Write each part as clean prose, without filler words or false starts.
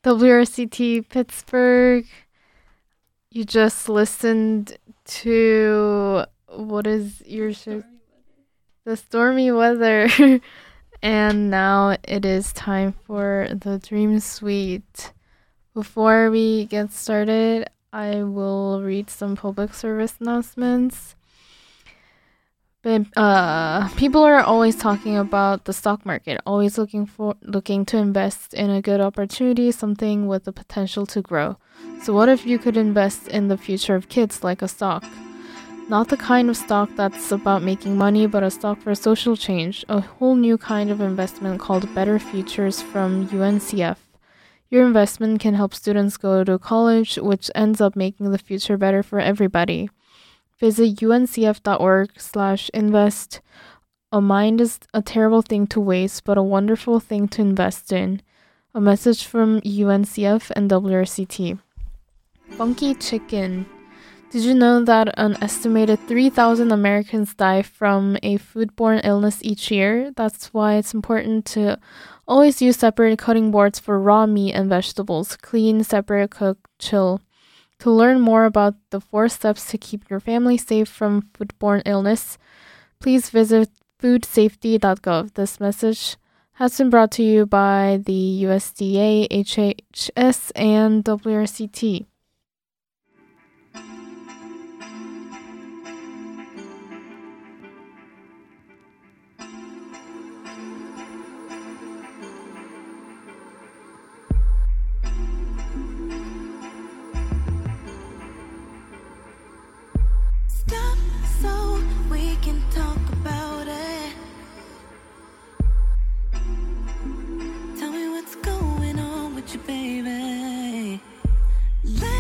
WRCT Pittsburgh. You just listened to what is your show? The stormy weather. And now it is time for the Dream Suite. Before we get started, I will read some public service announcements. People are always talking about the stock market, always looking to invest in a good opportunity, something with the potential to grow. So what if you could invest in the future of kids like a stock? Not the kind of stock that's about making money, but a stock for social change, a whole new kind of investment called Better Futures from UNCF. Your investment can help students go to college, which ends up making the future better for everybody. Visit uncf.org/invest. A mind is a terrible thing to waste, but a wonderful thing to invest in. A message from UNCF and WRCT. Funky chicken. Did you know that an estimated 3,000 Americans die from a foodborne illness each year? That's why it's important to always use separate cutting boards for raw meat and vegetables. Clean, separate, cook, chill. To learn more about the 4 steps to keep your family safe from foodborne illness, please visit foodsafety.gov. This message has been brought to you by the USDA, HHS, and WRCT. Tell me what's going on with you, baby.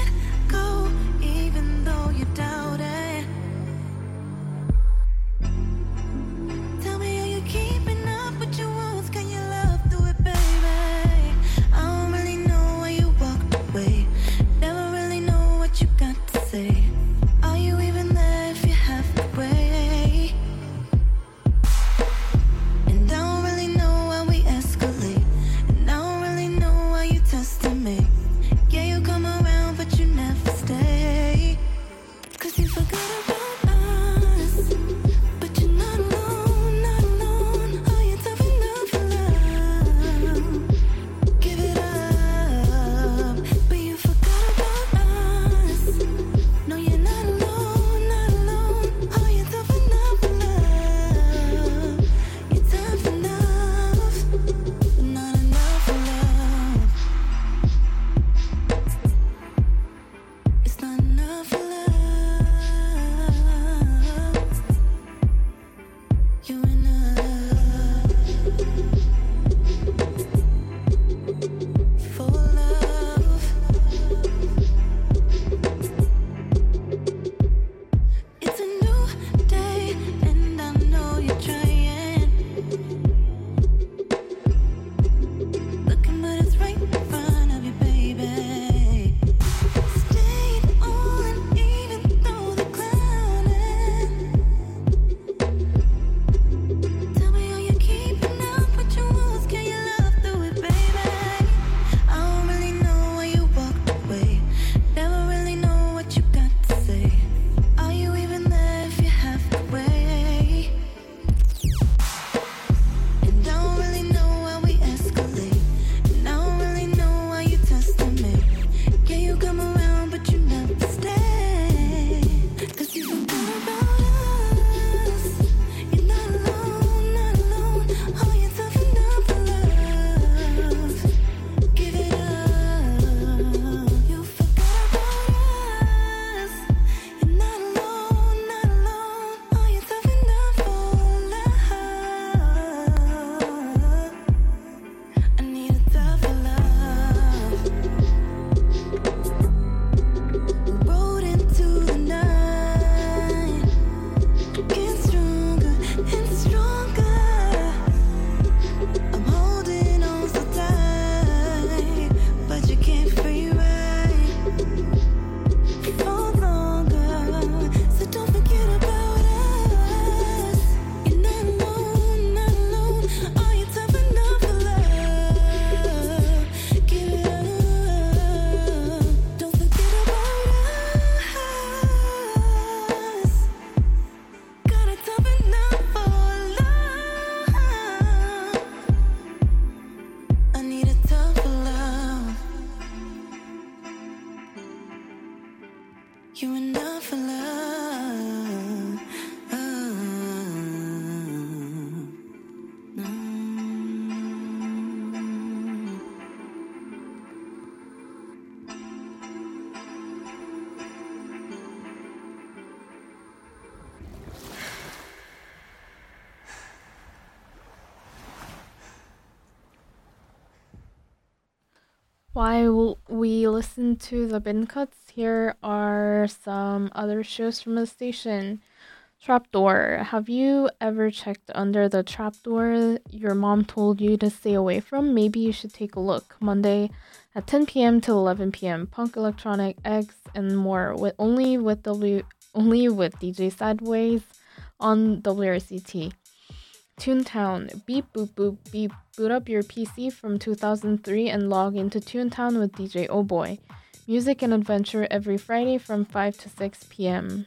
While we listen to the bin cuts, here are some other shows from the station. Trapdoor. Have you ever checked under the trapdoor your mom told you to stay away from? Maybe you should take a look. Monday at 10 p.m. to 11 p.m. Punk, electronic, eggs, and more. Only with DJ Sideways on WRCT. Toontown. Beep boop boop beep. Boot up your PC from 2003 and log into Toontown with DJ Oh Boy. Music and adventure every Friday from 5 to 6 p.m.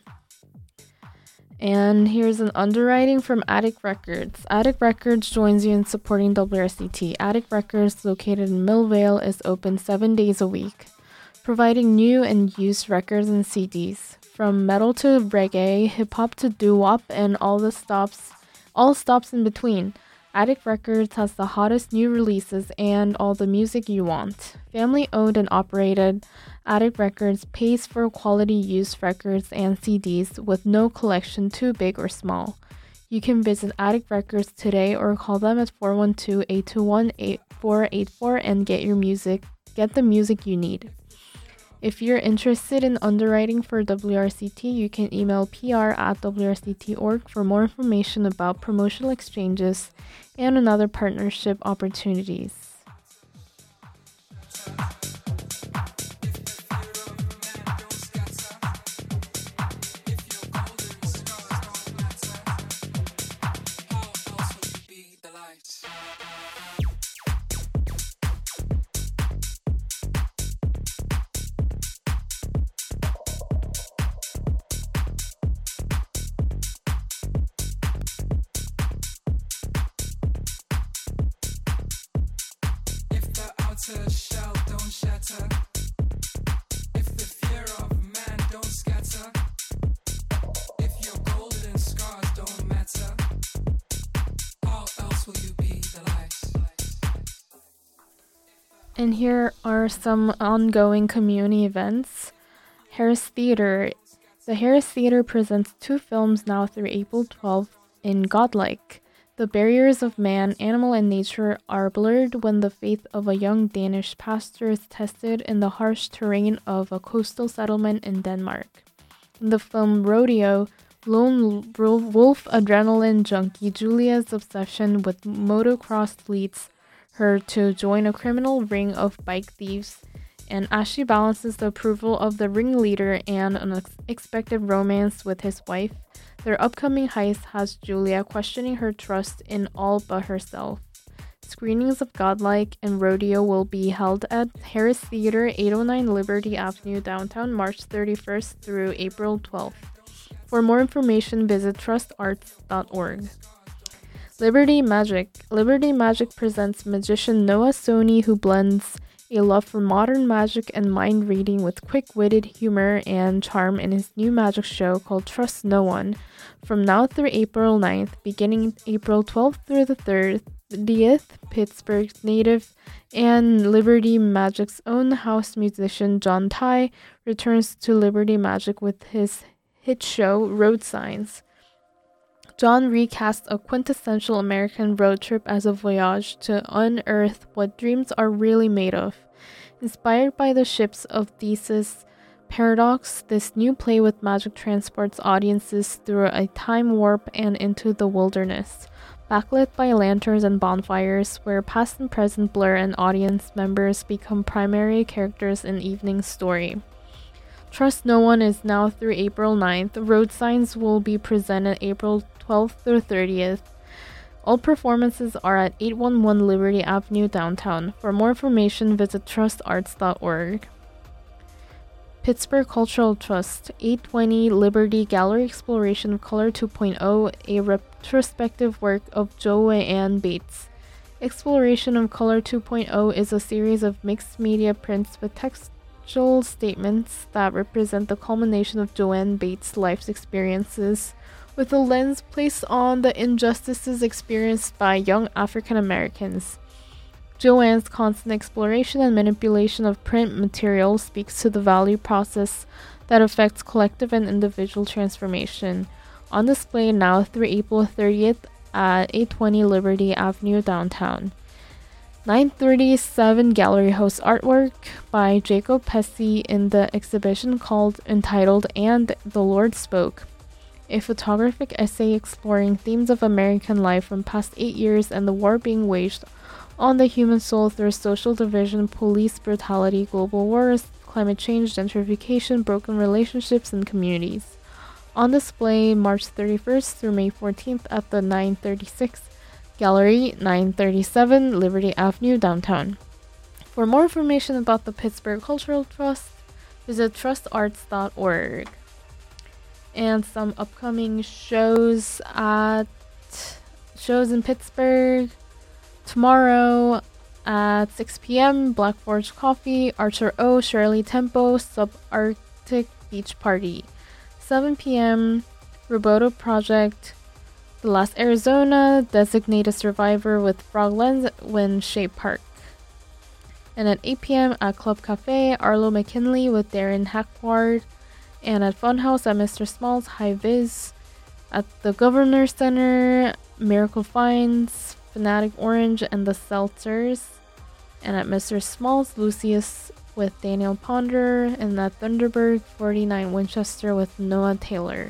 And here's an underwriting from Attic Records. Attic Records joins you in supporting WRCT. Attic Records, located in Millvale, is open 7 days a week, providing new and used records and CDs. From metal to reggae, hip-hop to doo-wop, and all stops in between. Attic Records has the hottest new releases and all the music you want. Family owned and operated, Attic Records pays for quality used records and CDs with no collection too big or small. You can visit Attic Records today or call them at 412-821-8484 and get the music you need. If you're interested in underwriting for WRCT, you can email pr@wrct.org for more information about promotional exchanges and another partnership opportunities. Shell don't shatter. If the fear of man don't scatter. If your golden scars don't matter, how else will you be the light? And here are some ongoing community events. Harris Theater. The Harris Theater presents 2 films now through April 12th in Godlike. The barriers of man, animal, and nature are blurred when the faith of a young Danish pastor is tested in the harsh terrain of a coastal settlement in Denmark. In the film Rodeo, lone wolf adrenaline junkie Julia's obsession with motocross leads her to join a criminal ring of bike thieves, and as she balances the approval of the ringleader and an unexpected romance with his wife, their upcoming heist has Julia questioning her trust in all but herself. Screenings of Godlike and Rodeo will be held at Harris Theater, 809 Liberty Avenue, downtown, March 31st through April 12th. For more information, visit trustarts.org. Liberty Magic. Liberty Magic presents magician Noah Sony, who blends a love for modern magic and mind reading with quick-witted humor and charm in his new magic show called Trust No One. From now through April 9th, beginning April 12th through the 30th, Pittsburgh native and Liberty Magic's own house musician John Tai returns to Liberty Magic with his hit show Road Signs. John recasts a quintessential American road trip as a voyage to unearth what dreams are really made of. Inspired by the ships of Theseus Paradox, this new play with magic transports audiences through a time warp and into the wilderness. Backlit by lanterns and bonfires, where past and present blur and audience members become primary characters in evening's story. Trust No One is now through April 9th. Road Signs will be presented April 12th through 30th. All performances are at 811 Liberty Avenue, downtown. For more information, visit trustarts.org. Pittsburgh Cultural Trust, 820 Liberty Gallery Exploration of Color 2.0, a retrospective work of Joanne Bates. Exploration of Color 2.0 is a series of mixed media prints with textual statements that represent the culmination of Joanne Bates' life's experiences, with a lens placed on the injustices experienced by young African Americans. Joanne's constant exploration and manipulation of print material speaks to the value process that affects collective and individual transformation. On display now through April 30th at 820 Liberty Avenue, downtown. 937 Gallery hosts artwork by Jacob Pesci in the exhibition entitled And the Lord Spoke, a photographic essay exploring themes of American life from past 8 years and the war being waged on the human soul through social division, police brutality, global wars, climate change, gentrification, broken relationships, and communities. On display March 31st through May 14th at the 936 Gallery, 937 Liberty Avenue, downtown. For more information about the Pittsburgh Cultural Trust, visit trustarts.org. And some upcoming shows in Pittsburgh. Tomorrow at 6 p.m., Black Forge Coffee, Archer O, Shirley Tempo, Subarctic Beach Party. 7 p.m., Roboto Project, The Last Arizona, Designate a Survivor with Froglands, Shape Park. And at 8 p.m. at Club Cafe, Arlo McKinley with Darren Hackward. And at Funhouse at Mr. Small's, High Viz. At the Governor Center, Miracle Finds, Fanatic Orange, and the Seltzers. And at Mr. Small's, Lucius with Daniel Ponder. And at Thunderbird, 49 Winchester with Noah Taylor.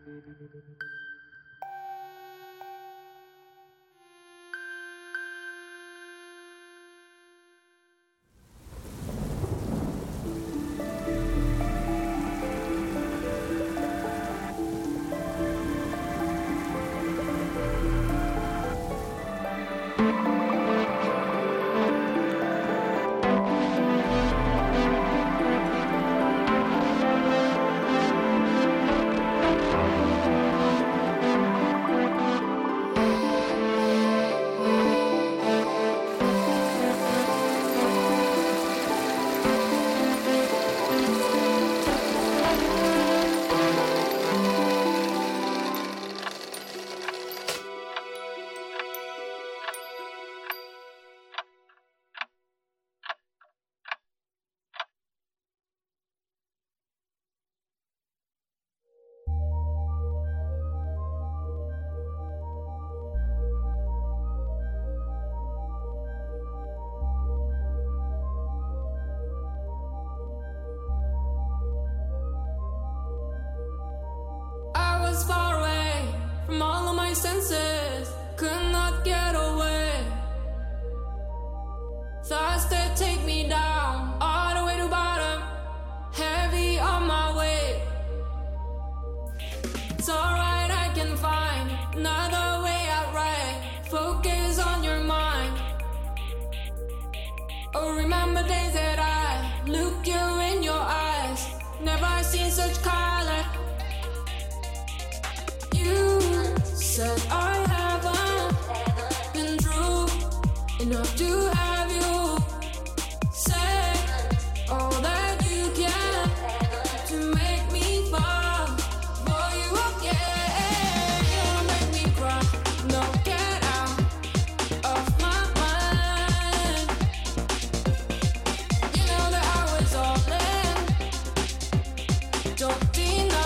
I was far away from all of my senses, could not get away. Thoughts that take me down, all the way to bottom, heavy on my way. It's alright, I can find another way out right. Focus on your mind. Oh, remember days that I looked you in your eyes, never seen such color. You said I haven't been true enough to have you. Say all that you can to make me fall for you again. You wanna make me cry, no, get out of my mind. You know that I was all in, don't deny.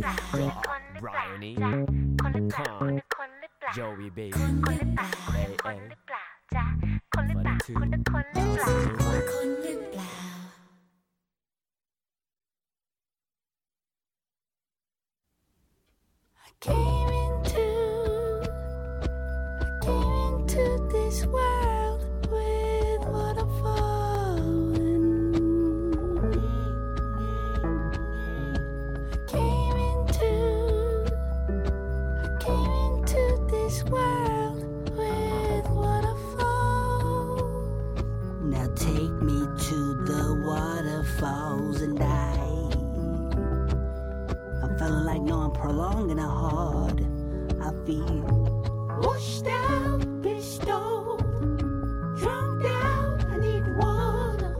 บรายนี้โยวีบีเอ้ยเอ้ย Came into this world with waterfall. Came into this world with waterfall. Now take me to the waterfalls and I'm feeling like no, I'm prolonging it hard. I feel washed out, bestowed, drunk out. I need water.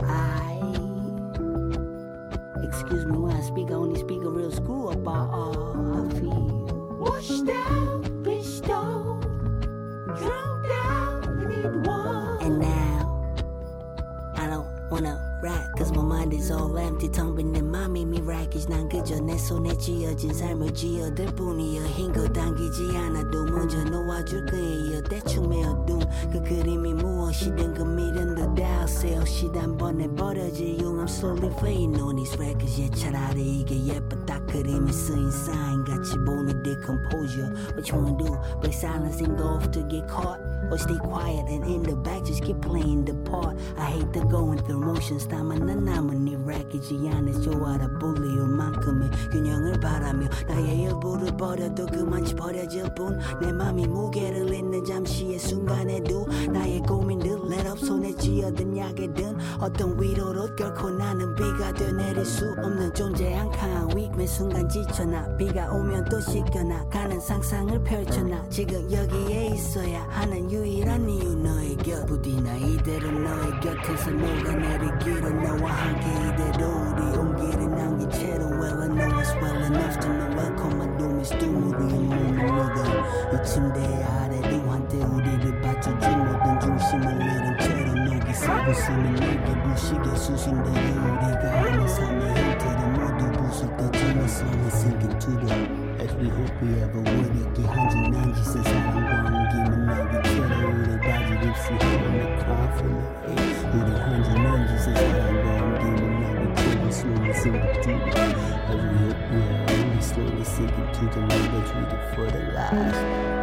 Excuse me when I speak, I only speak a real screwball. I feel washed out, bestowed, drunk out. I need water. And now I don't wanna rap cause my mind is all empty 텅빈 내 맘이 미라키지 난 그저 내 손에 쥐어진 삶을 쥐어들 뿐이여 흰 거 당기지 않아도 먼저 놓아줄 거예요 대충 메어둔 그 그림이 무엇이든 그 미련 듯 아세요 시단 번에 버려질 용 I'm slowly fading on these records yeah 차라리 이게 예쁘다 그림에 쓰인 sign 같이 보는 decomposure What you wanna do? Break silence and go off to get caught Or stay quiet and in the back just keep playing the part I hate the going through motions 다만 난 남은 이 래키지 않아 좋아라 bully일 만큼의 균형을 바라며 나의 일부를 버려도 그만치 버려질 뿐 내 맘이 무게를 잇는 잠시의 순간에도 나의 고민들 let up 손에 쥐어든 약에든 어떤 위로로 결코 나는 비가 되내릴 수 없는 존재 한 칸 위매 순간 지쳐나 비가 오면 또 씻겨나가는 상상을 펼쳐나 지금 여기에 있어야 하는 유일한 이유 너의 곁 부디나 이대로 너의 곁에서 녹아내리기로 너와 함께 이대로 우리 온기를 남긴 채로 Well I know it's well enough to know welcome my doom is doom 우리의 몸을 녹아 이 침대 아래로 한때 우리를 받쳐준 모든 중심을 잃은 채로 녹이 새고 쓰는 내게 부시게 수순대로 우리가 하는 삶의 형태를 모두 부술 때쯤에 slowly sinking to the As we hope we ever would 있게 한줄 난짓의 사랑과 옮김은 너비처럼 우리 바지 입시 하는 cry for the hate 우리 한줄 난짓의 사랑과 옮김은 너비처럼 slowly sinking to the As we hope we are only slowly sinking to the love that's waiting for the lies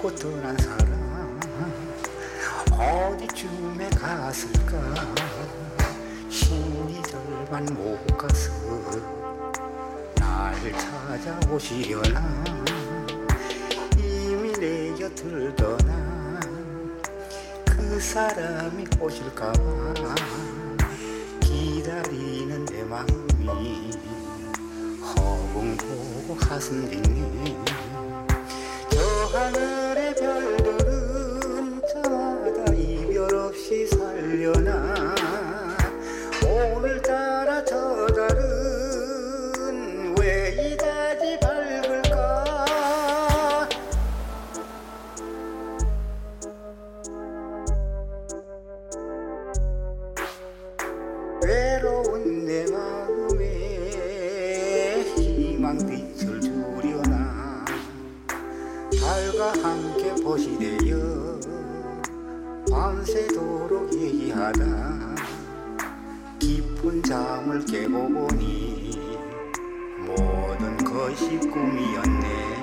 버리고 떠난 사람 어디쯤에 갔을까 신이 절반 못 가서 날 찾아오시려나 이미 내 곁을 떠난 그 사람이 오실까봐 기다리는 내 마음이 허공보고 가슴 뒷네 저 하늘의 별들은 저마다 이별 없이 살려나 오늘따라 저 달은 왜 이다지 밝을까 외로운 내 마음에 희망빛을 주려나 달과 함께 벗이 되어 밤새도록 얘기하다 깊은 잠을 깨고 보니 모든 것이 꿈이었네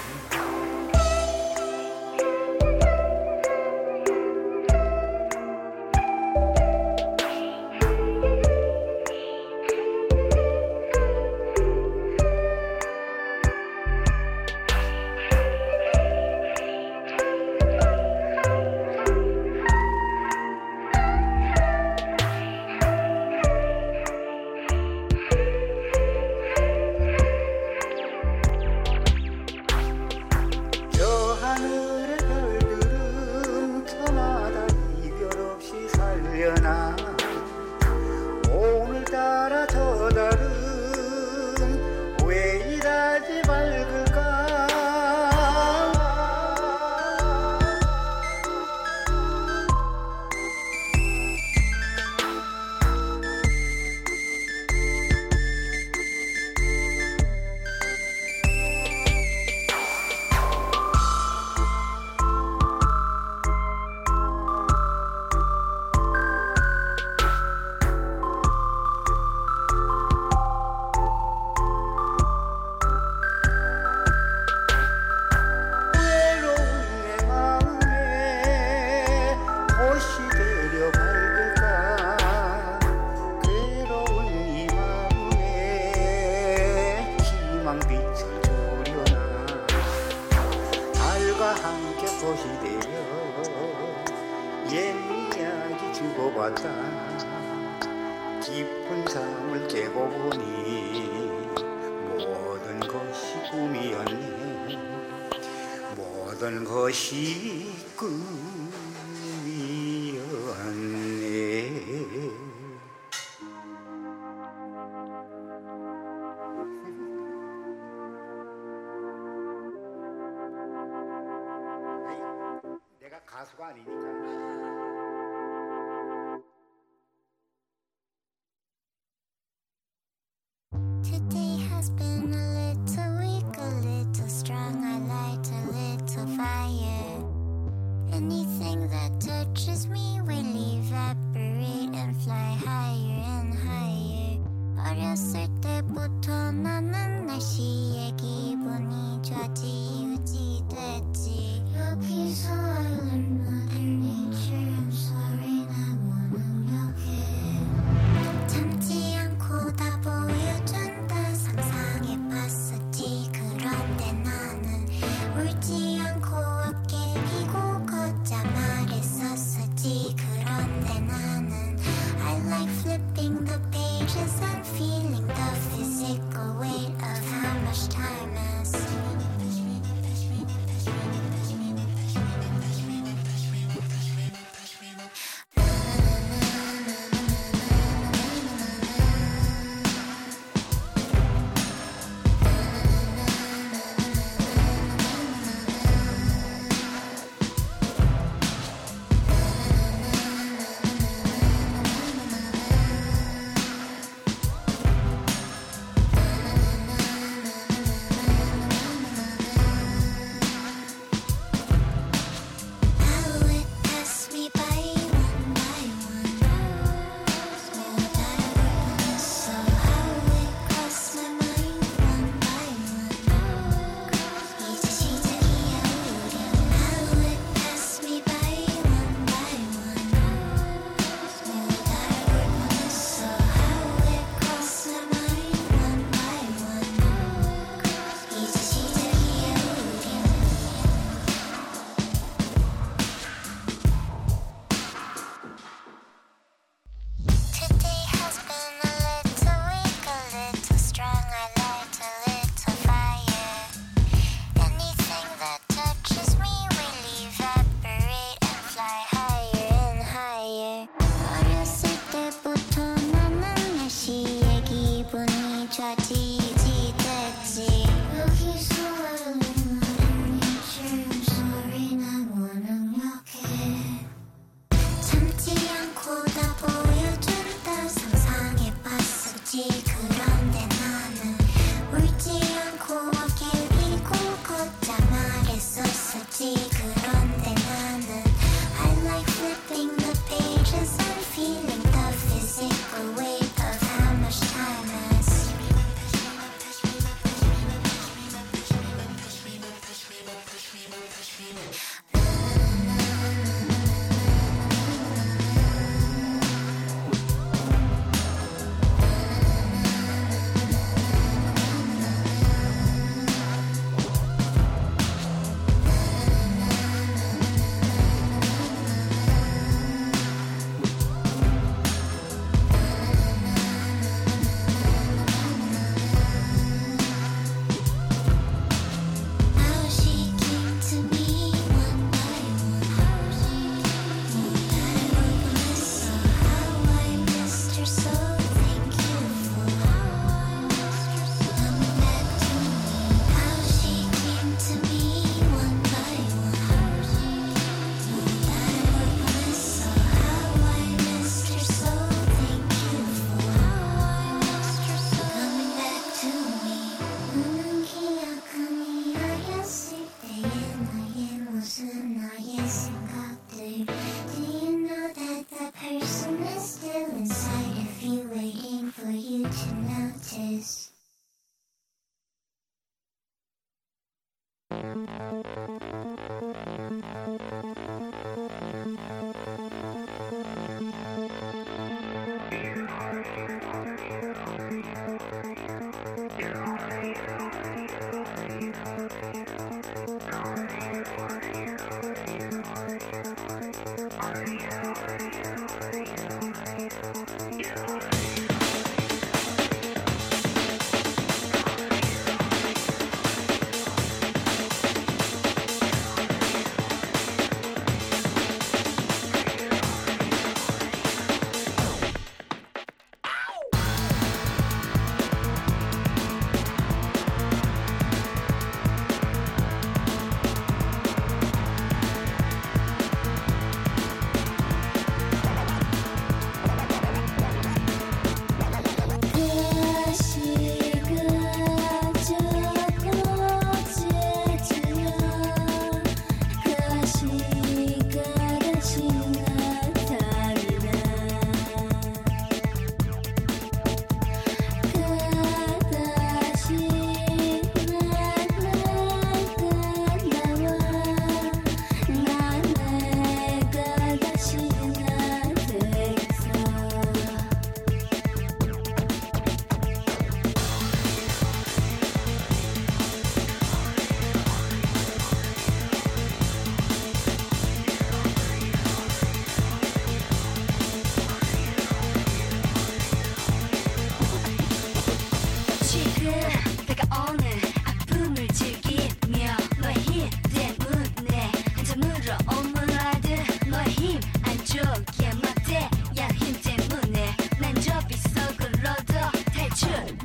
오늘따라 저 달은 왜 이다지 밝을까 깊은 잠을 깨고 보니 모든 것이 꿈이었네 모든 것이 꿈이었네 내가 가수가 아니니까 Today has been a little weak, a little strong. I light a little fire. Anything that touches me will evaporate and fly higher and higher. 어렸을 때부터 나는 날씨의 기분이 좌지우지 됐지. 여기서 I learned Mother Nature. I'm sorry 나 무능력해. 참지 않고 다 보여준다 상상해봤었지. 그런데 나는 울지 않고 어깨 피고 걷자 말했었지. 그런데 나는 I like flipping the pages and feeling the physical weight of how much time has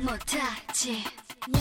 못하지.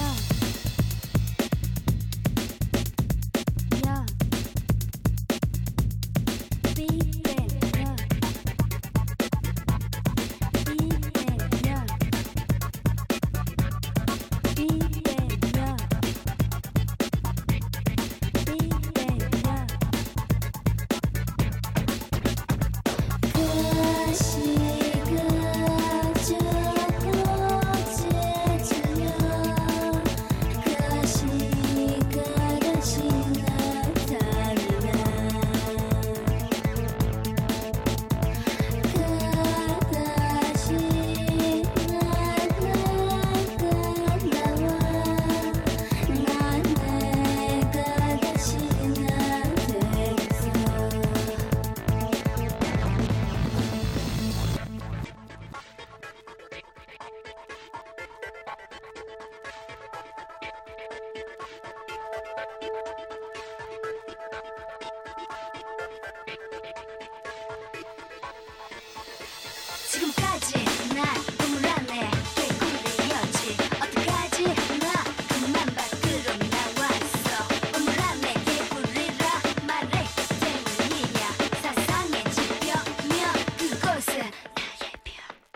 지금까지 난 꿈을 안해 개구리였지. 어떡하지 나 그만 밖으로 나왔어. 꿈을 안해 개구리라 말했기 때문이야. 사상해지려면 그곳은 나의 벽.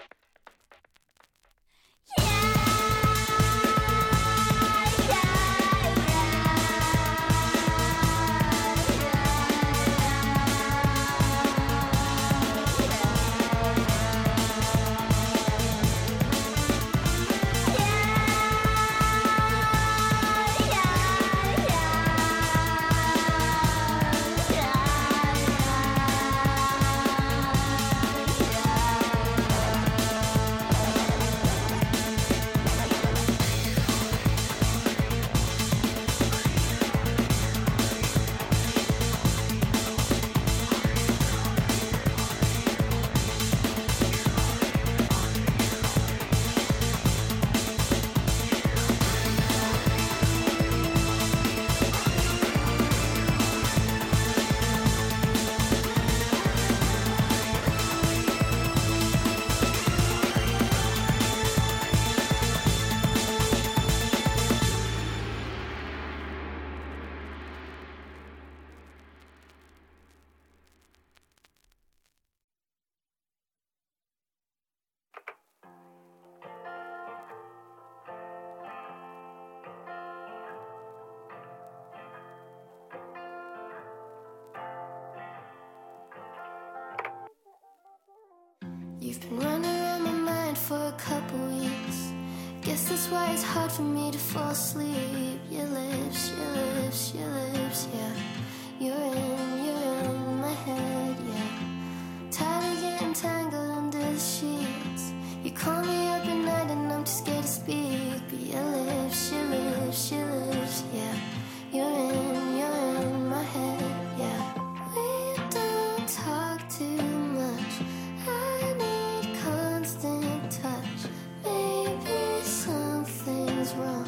You've been running around my mind for a couple weeks. Guess that's why it's hard for me to fall asleep. Your lips, your lips, your lips, yeah. You're in my head, yeah. Tired of getting tangled under the sheets. You call me up at night and I'm too scared to speak. But your lips, your lips, your lips, yeah. You're in my head, yeah. We don't talk too much. I need constant touch. Maybe something's wrong.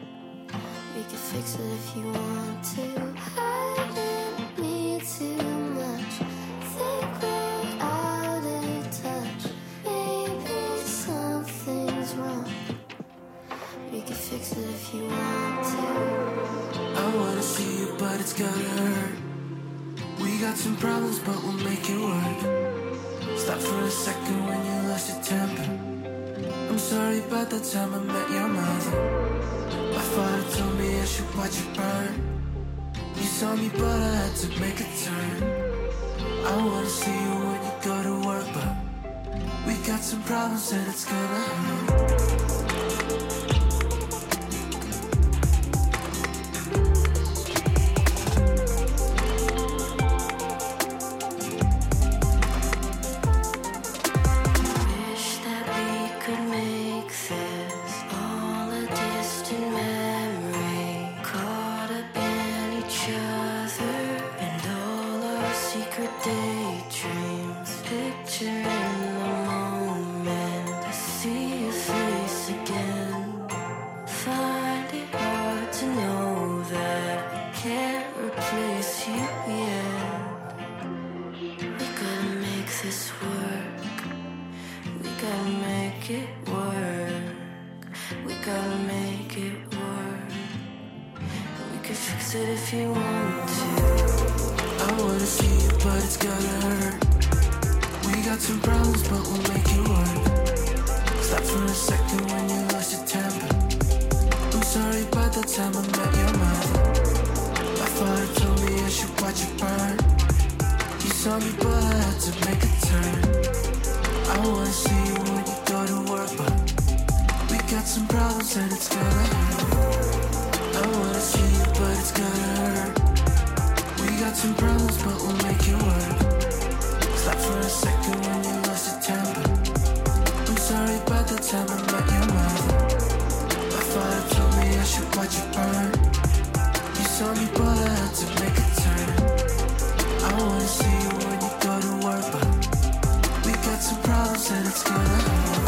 We could fix it if you want to. I didn't need too much. Think we're out of touch. Maybe something's wrong. We could fix it if you want to. I wanna see you, but it's gonna hurt. We got some problems, but we'll make it work. Stop for a second when you lost your temper. I'm sorry about the time I met your mother. My father told me I should watch you burn. You saw me, but I had to make a turn. I wanna see you when you go to work, but we got some problems and it's gonna hurt. fix it if you want to. I wanna see you, but it's gonna hurt. We got some problems, but we'll make it work. Stop for a second when you lost your temper. I'm sorry about the time I met your mother. My father told me I should watch you burn. You saw me, but I had to make a turn. I wanna see you when you go to work, but we got some problems and it's gonna hurt. I wanna see you, but it's gonna hurt. We got some problems, but we'll make it work. Stop for a second when you lost your temper. I'm sorry about the time I met your mother. My father told me I should watch you burn. You saw me, but I had to make a turn. I wanna see you when you go to work, but we got some problems and it's gonna hurt.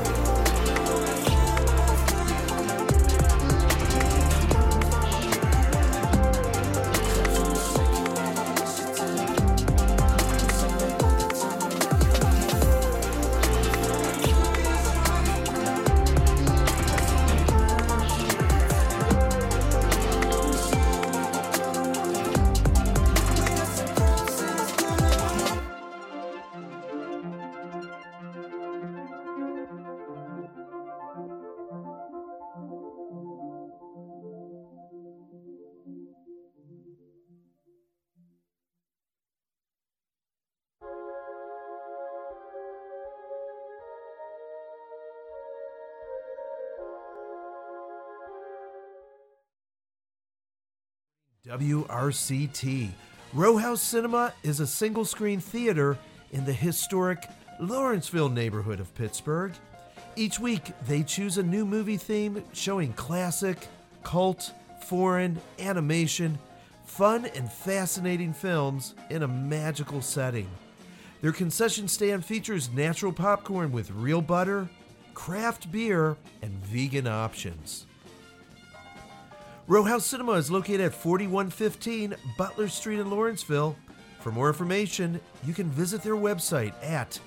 WRCT. Row House Cinema is a single-screen theater in the historic Lawrenceville neighborhood of Pittsburgh. Each week, they choose a new movie theme showing classic, cult, foreign, animation, fun, and fascinating films in a magical setting. Their concession stand features natural popcorn with real butter, craft beer, and vegan options. Row House Cinema is located at 4115 Butler Street in Lawrenceville. For more information, you can visit their website at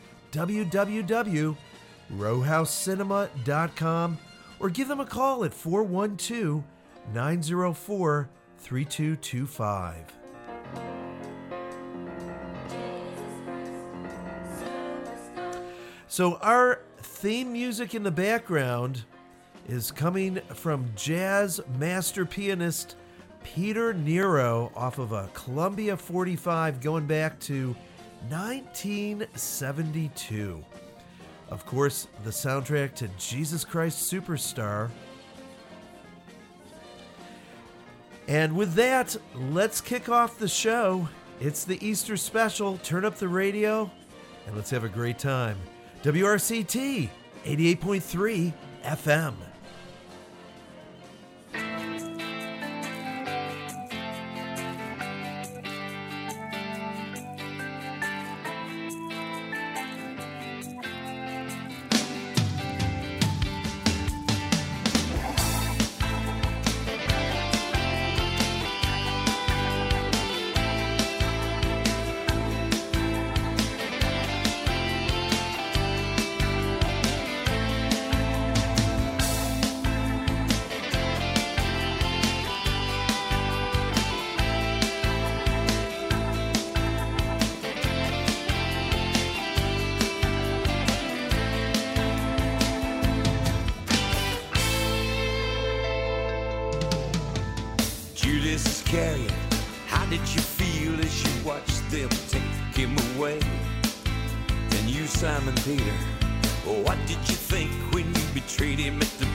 www.rowhousecinema.com or give them a call at 412-904-3225. So our theme music in the background is coming from jazz master pianist Peter Nero off of a Columbia 45 going back to 1972. Of course, the soundtrack to Jesus Christ Superstar. And with that, let's kick off the show. It's the Easter special. Turn up the radio and let's have a great time. WRCT 88.3 FM. How did you feel as you watched them take him away? Then you, Simon Peter, what did you think when you betrayed him at the